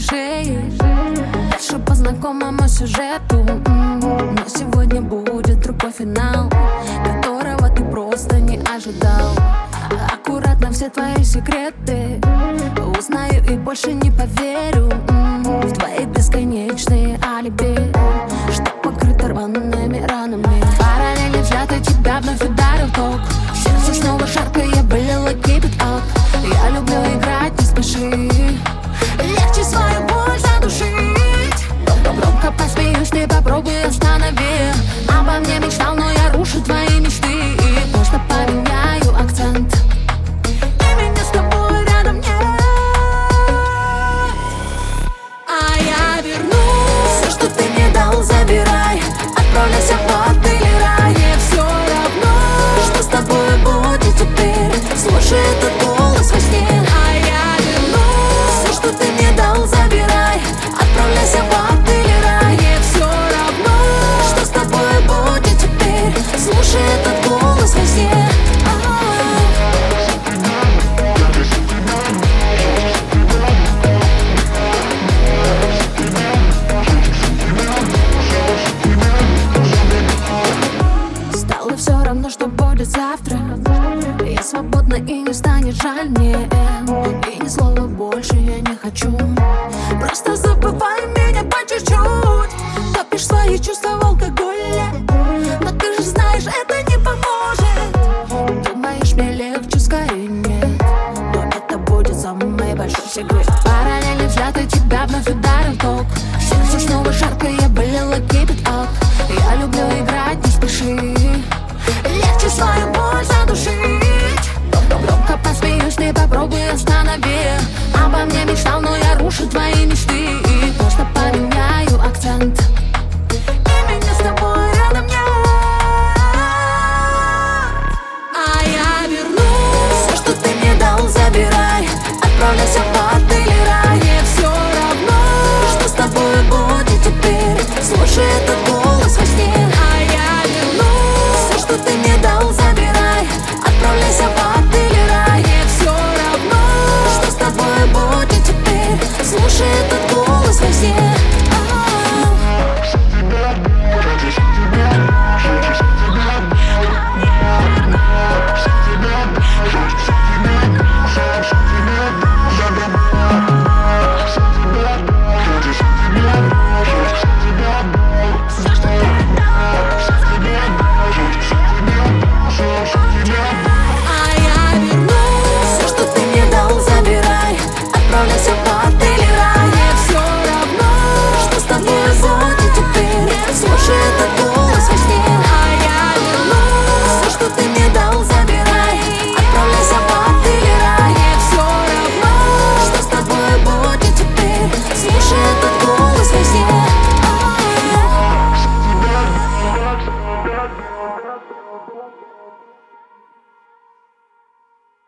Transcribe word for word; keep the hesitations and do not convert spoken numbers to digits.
шее. Дальше по знакомому сюжету. Но сегодня будет другой финал, которого ты просто не ожидал. Аккуратно все твои секреты узнаю и больше не поверю в твои бесконечные алиби, что покрыто рваными ранами. Параллельно взгляды тебя вновь ударил ток. Сердце снова жарко, я вылила кипяток. Я люблю играть, не спеши. Легче свою боль задушить. Громко посмеюсь, ты попробуй останови. Обо мне мечтал, но я рушу твои мечты. И просто поменяю акцент. И меня с тобой рядом нет. А я вернусь. Все, что ты мне дал, забирай. Отправляйся в ад или рай. Мне все равно, что с тобой будет теперь. Слушай этот голос во сне. А я вернусь. Все, что ты мне дал, забирай. Отправляйся в ад или рай. Мне все равно, что с тобой будет теперь. Слушай этот голос во сне. Стало все равно, что будет завтра. Я свободна и не станет жаль мне. И ни слова больше я не хочу. Просто забывай меня по чуть-чуть. Топишь свои чувства в алкоголе, но ты же знаешь, это не поможет. Думаешь, мне легче, скорее нет. Но это будет самый большой секрет. Параллельный взгляд, и тебя вновь ударил ток. Сердце снова жарко, я вылила кипяток. Я люблю играть, не спеши. Легче свою боль задушить. Громко посмеюсь, ты попробуй останови. Обо мне мечтал, но я рушу твои мечты. И просто поменяю акцент. И меня с тобой рядом нет. А я вернусь. Все, что ты мне дал, забирай. Отправляйся в ад или рай. Мне все равно, что с тобой будет теперь. Слушай этот голос во сне. А я вернусь. Все, что ты мне дал, забирай. Отправляйся в ад или рай. Мне все равно, что с тобой будет теперь. Слушай этот голос во сне.